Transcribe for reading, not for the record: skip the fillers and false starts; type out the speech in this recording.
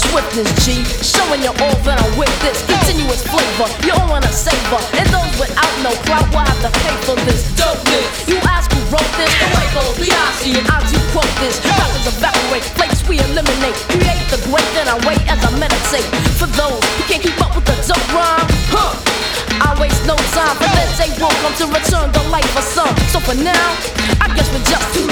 swiftness, G. Showing you all that I'm with this continuous flavor. You all wanna savor, and those without no clout will have to pay for this dopeness. You ask who wrote this? The way goes Beyonce, and I do quote this. Rappers evaporate, flakes we eliminate. Create the great, then I wait as I meditate. For those who can't keep up with the dope rhyme, I waste no time, but then they won't come to return the light for some. So for now, I guess we're just too